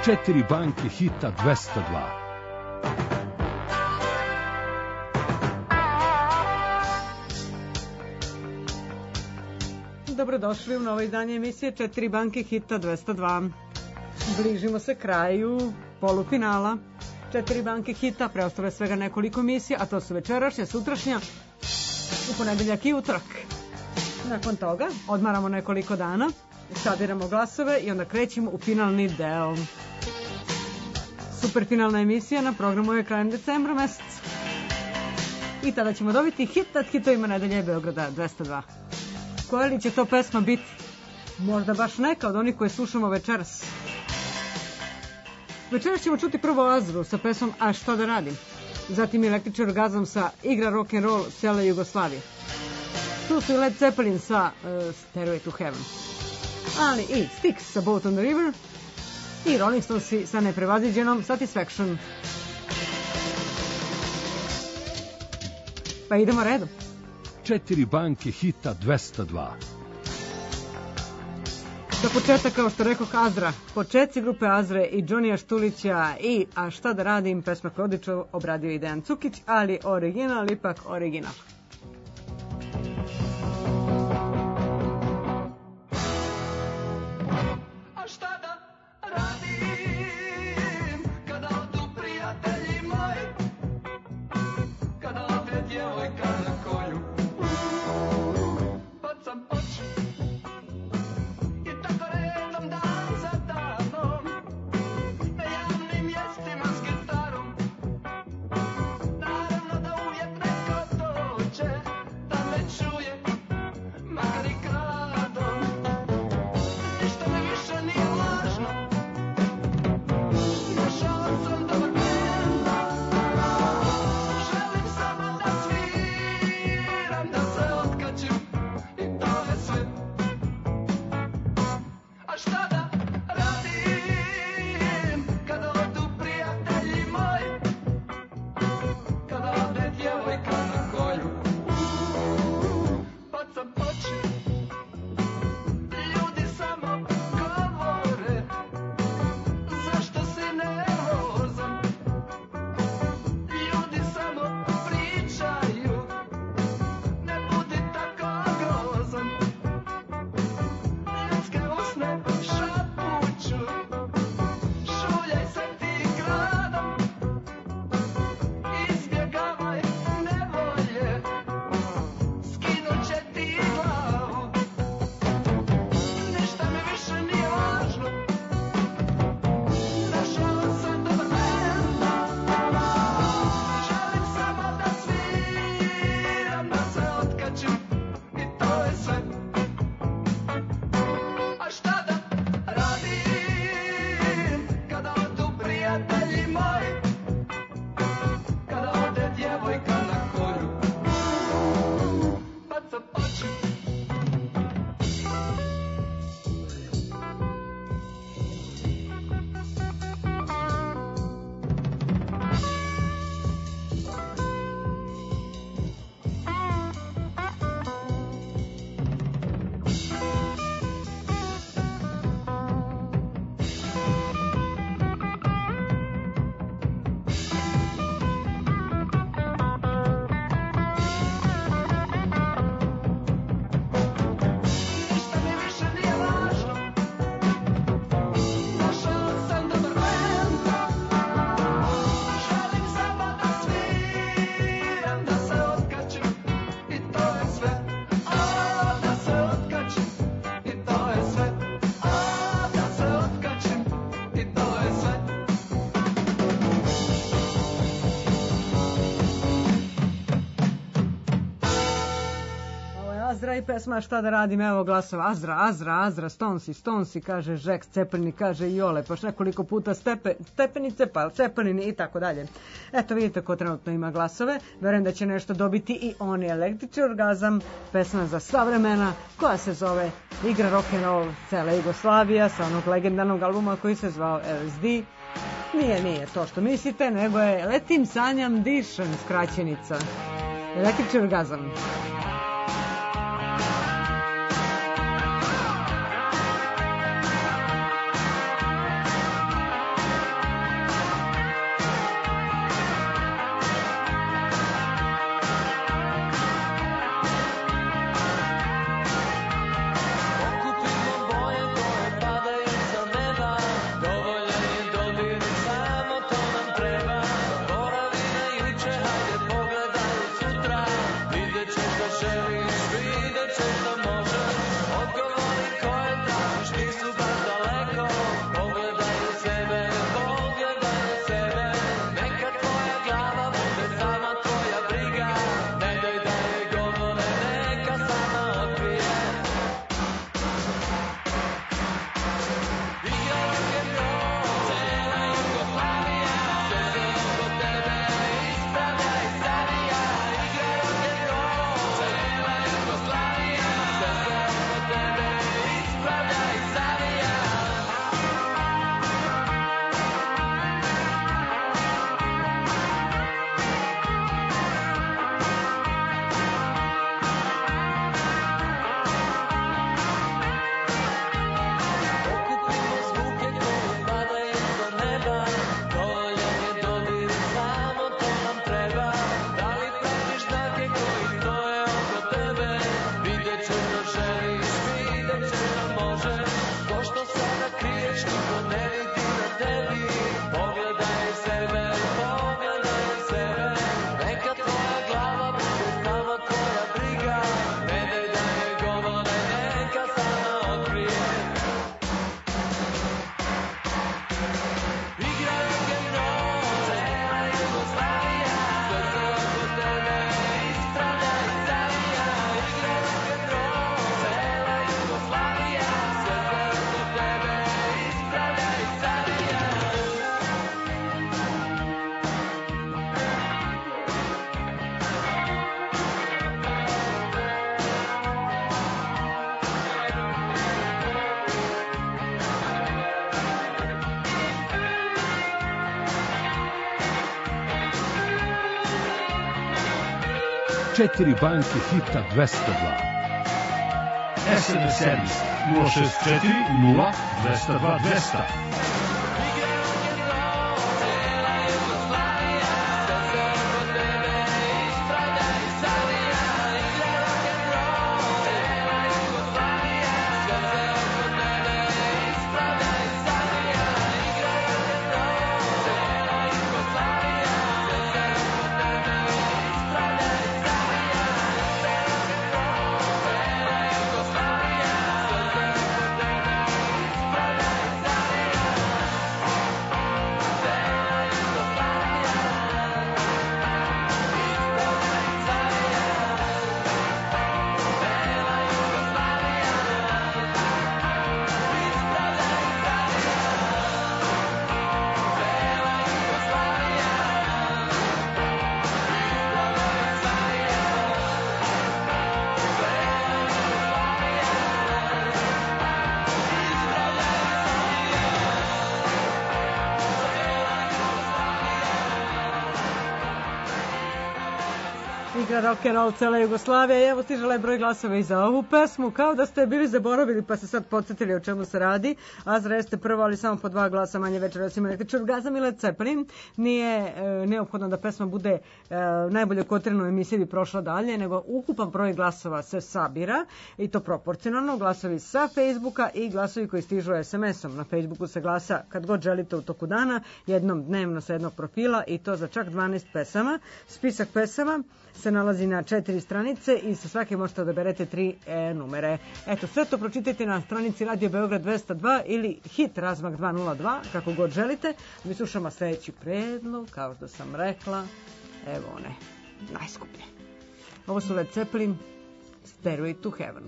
4 banke hita 202. Dobrodošli u novo izdanje emisije 4 banke hita 202. Bližimo se kraju polufinala. 4 banke hita, preostalo je svega nekoliko emisija, a to su večerašnja, sutrašnja, u ponedeljak i utorak. Nakon toga odmaramo nekoliko dana, sabiramo glasove i onda krećemo u finalni deo. Superfinalna emisija na programu je krajem decembra meseca. I tada ćemo dobiti hit nad hitovima nedelje Beograda 202. Koja li će to pesma biti? Možda baš neka od onih koje slušamo večeras. Večeras ćemo čuti prvo Azru sa pesmom A šta da radim. Zatim Električni orgazam sa Igra rock'n'roll cele Jugoslavije. Tu su i Led Zeppelin sa Stairway to Heaven. Ali i Styx sa Boat on the River i Rolling Stonesi sa neprevaziđenom Satisfaction. Pa idemo redom. 4 banke hita 202. Za početak, kao što rekoh, Azra. Početci grupe Azre i Džonija Štulića i A šta da radim, pesma koju odlično obradio i Dejan Cukić, ali original, ipak original. Azra i pesma Šta da radim, evo glasova Azra, Azra, Azra, Stonsi, Stonsi, kaže Žek, Cepelini, kaže Jole, pa još nekoliko puta Stepenice, pa Cepelini i tako dalje. Eto, vidite ko trenutno ima glasove, verujem da će nešto dobiti i oni. Električni orgazam, pesma za sva vremena, koja se zove Igra rock'n'roll cela Jugoslavija, sa onog legendarnog albuma koji se zvao LSD. Nije to što mislite, nego je Letim, sanjam, dišem, skraćenica. Električni orgazam. 4 banke Hita 202. SMS servis 064 0 202 200. Rock'n'roll cela Jugoslavija i evo stižala je broj glasova i za ovu pesmu, kao da ste bili zaboravili pa se sad podsjetili o čemu se radi. Azra jeste prvo, ali samo po 2 glasa manje večeras ima Električni orgazam i Led Zeppelin. Nije neophodno da pesma bude najbolje kotirana u emisiji bi prošla dalje, nego ukupan broj glasova se sabira i to proporcionalno, glasovi sa Facebooka i glasovi koji stižu SMS-om. Na Facebooku se glasa kad god želite u toku dana, jednom dnevno sa jednog profila i to za čak 12 pesama. Spisak pesama se nalazi na 4 stranice i sa svake možete odaberete 3 numere. Eto, sve to pročitajte na stranici Radio Beograd 202 ili Hit Razmak 202, kako god želite. Mi slušamo sljedeći predlog, kao što sam rekla, evo one, najskuplje. Ovo su Led Zeppelin, Stairway to Heaven.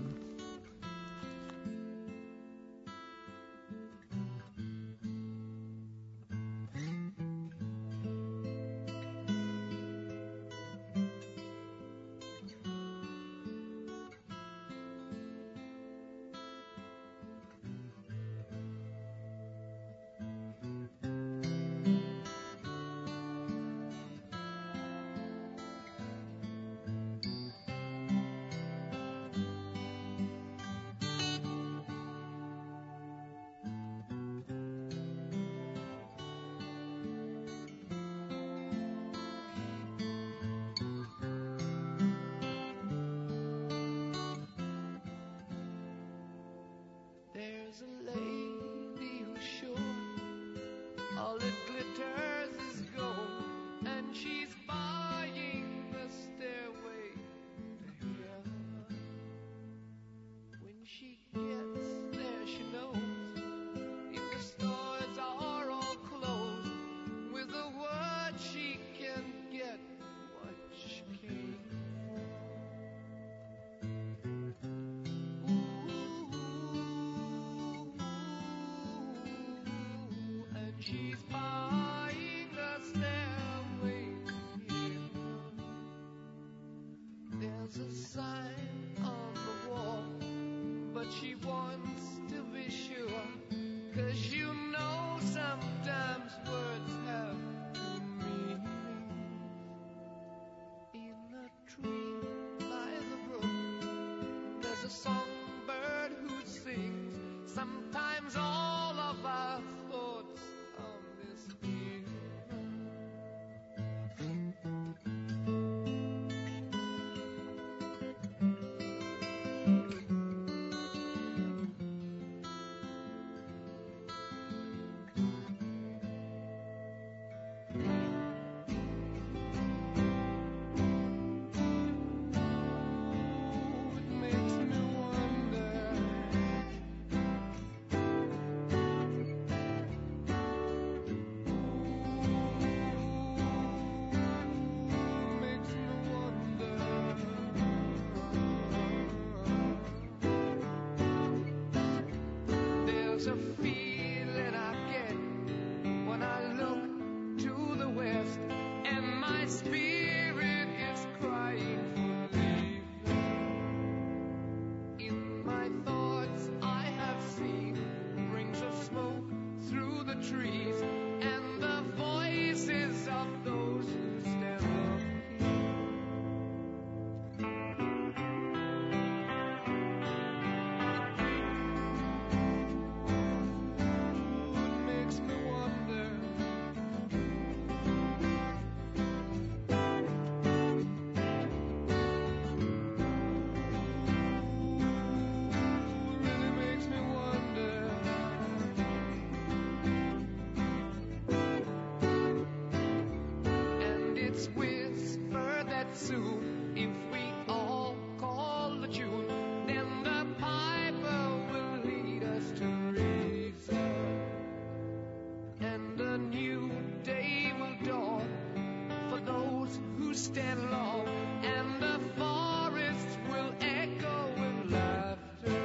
stand alone, and the forests will echo with laughter.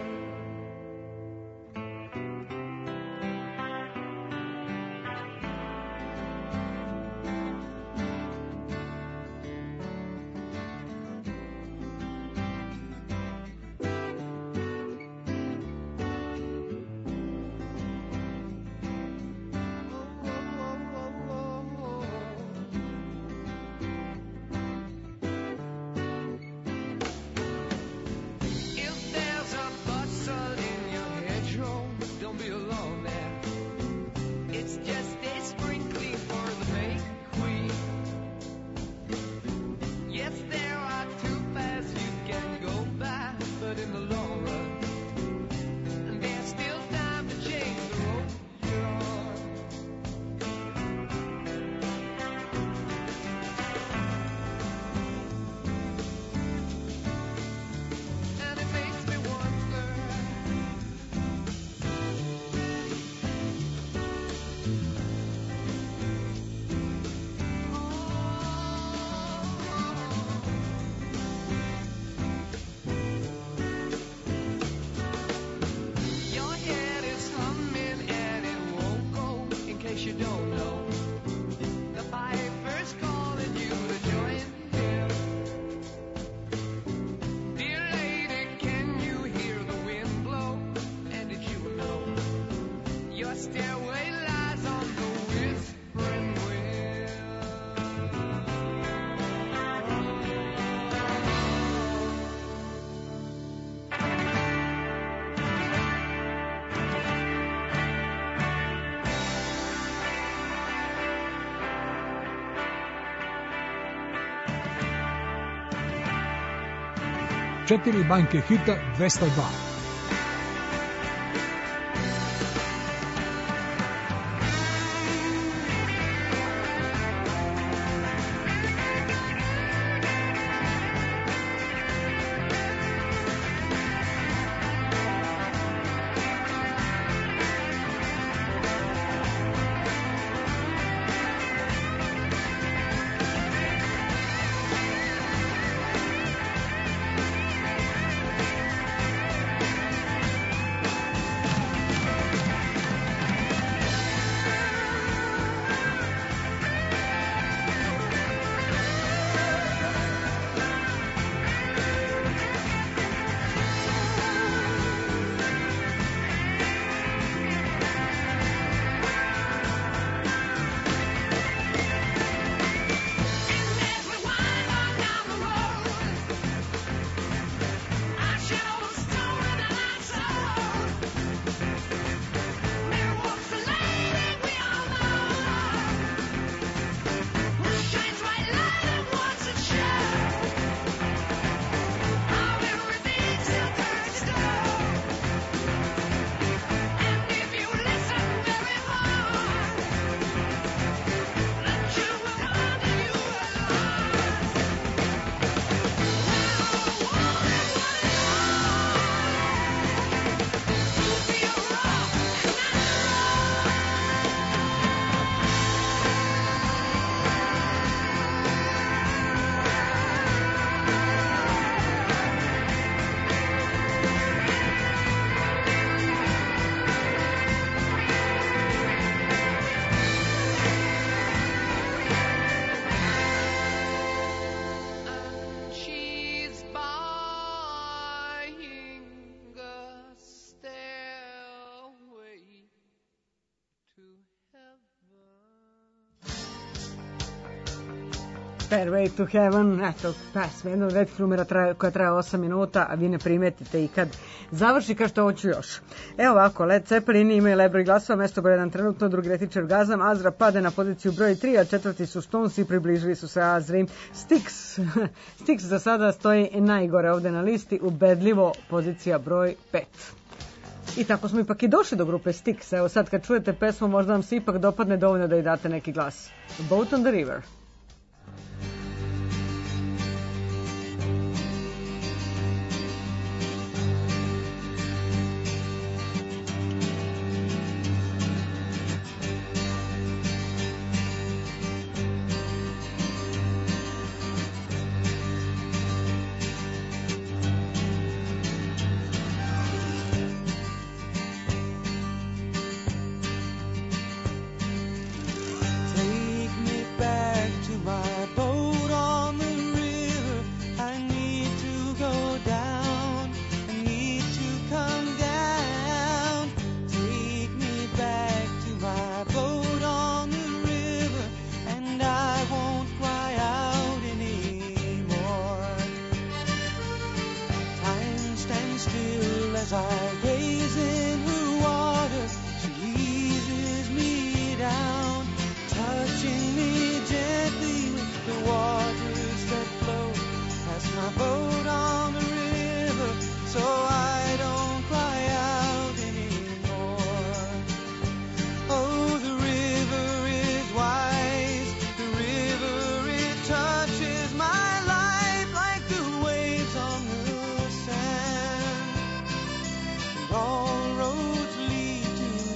If there's a bustle in your hedgerow, don't be alone there. It's just a sprinkling for the May Queen. Yes, there are two paths you can go by, but in the long run, there's still time to change the road you're on. And it makes me wonder, your head is humming and it won't go. In case you don't know, the piper's calling you to join him. Dear lady, can you hear the wind blow? And did you know your stairway lies on the whispering wind? Četiri banke hita 202. Stairway to Heaven, eto, pesma, jedna od retkih numera koja traje 8 minuta, a vi ne primetite i kad završi, kažete ovo ću još. Evo ovako, Led Zeppelin imaju najbroj glasova, mesto broj 1 trenutno, drugi Retičar Orgazam, Azra pade na poziciju broj 3, a četvrti su Stones i približili su se Azri. Styx za sada stoji najgore ovde na listi, ubedljivo pozicija broj 5. I tako smo ipak i došli do grupe Styx. Evo sad kad čujete pesmu možda vam se ipak dopadne dovoljno da i date neki glas. Boat on the River.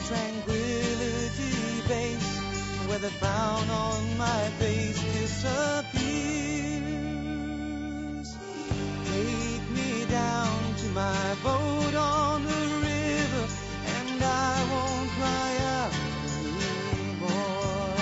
tranquility base, where the frown on my face disappears. Take me down to my boat on the river, and I won't cry out anymore.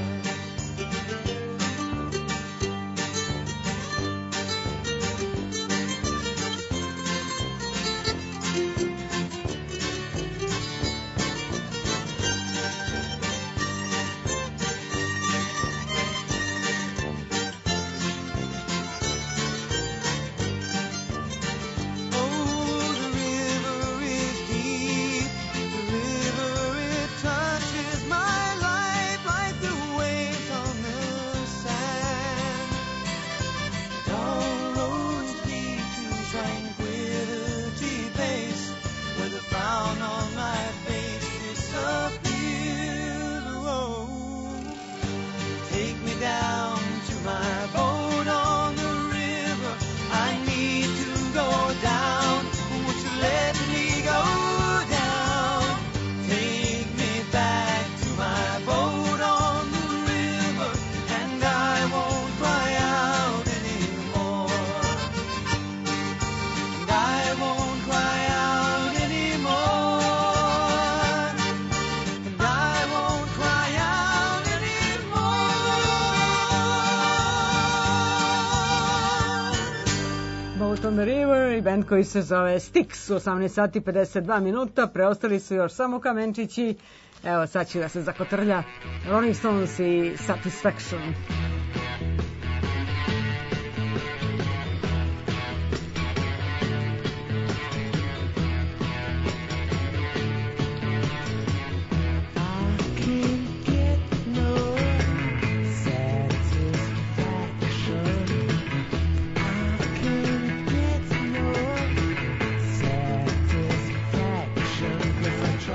On the River i band koji se zove Styx u 18 sati 52 minuta, preostali su još samo kamenčići. Evo sad će da se zakotrlja Rolling Stones i Satisfaction.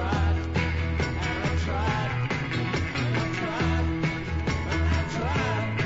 Tried.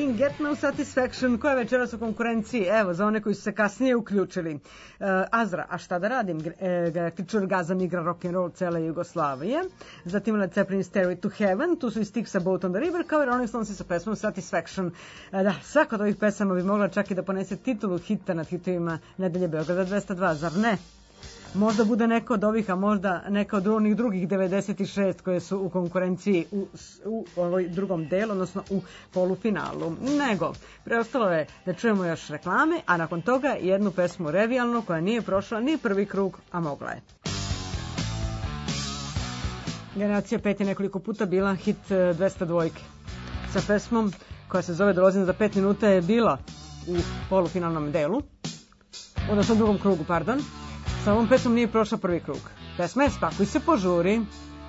King Get No Satisfaction, koja je večeras u konkurenciji, evo, za one koji su se kasnije uključili. Azra, a šta da radim? Galactic Orgasm igra rock'n'roll cele Jugoslavije. Zatim Led Zeppelin Stairway to Heaven, tu su i Styx sa Boat on the River, kao i Rolling Stones sa pesmom Satisfaction. Da, svaka od ovih pesama bi mogla čak i da ponese titulu hita nad hitovima Nedelje Beograda 202, zar ne? Možda bude neka od ovih, a možda neka od onih drugih 96 koje su u konkurenciji u ovoj drugom delu, odnosno u polufinalu. Nego, preostalo je da čujemo još reklame, a nakon toga jednu pesmu revijalnu koja nije prošla ni prvi krug, a mogla je. Generacija 5 je nekoliko puta bila hit 202 sa pesmom koja se zove Dolazim za 5 minuta je bila u polufinalnom delu, odnosno u drugom krugu, pardon. Sa ovom pesmom nije prošla prvi krug. Pesma je Spakuj se, požuri.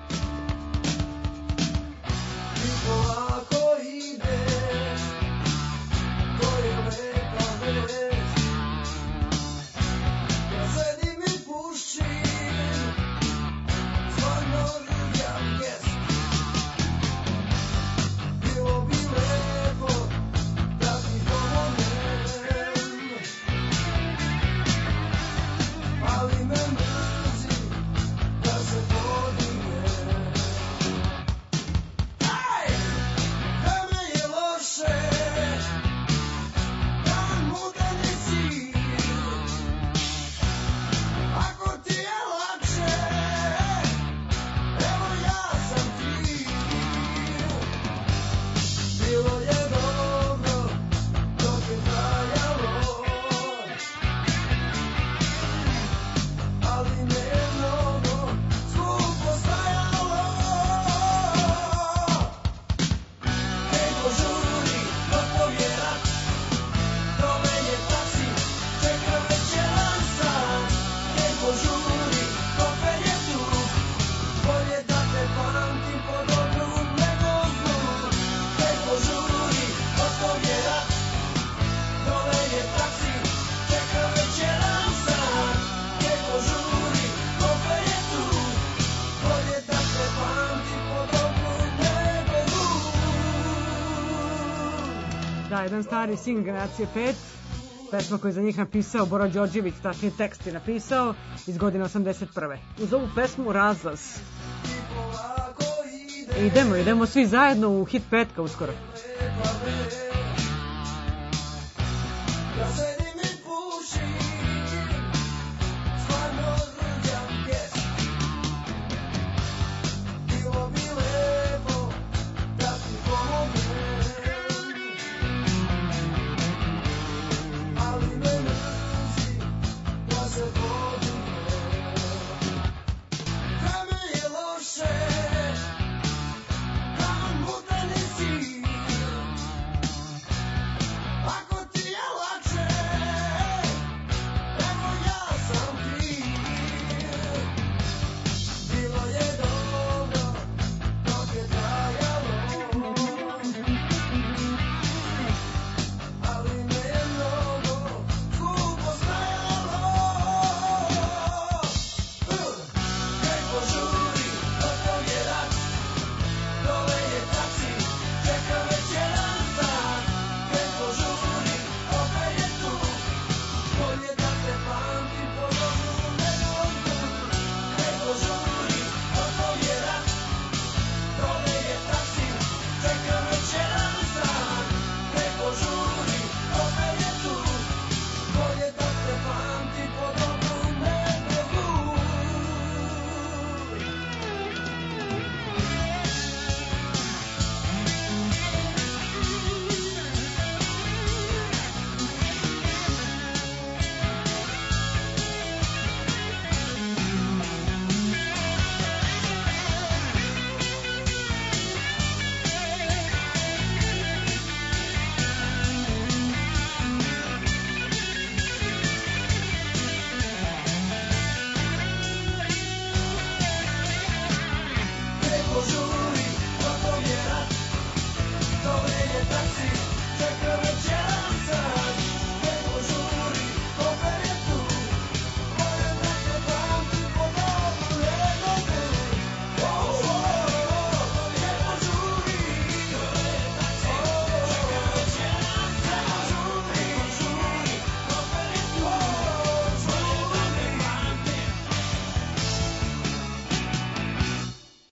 Jedan stari sing Generacije 5, pesma koju je za njih napisao Bora Đorđević, tačnije tekst je napisao iz godine 81. Uz ovu pesmu Razlaz. Idemo svi zajedno u hit petka uskoro.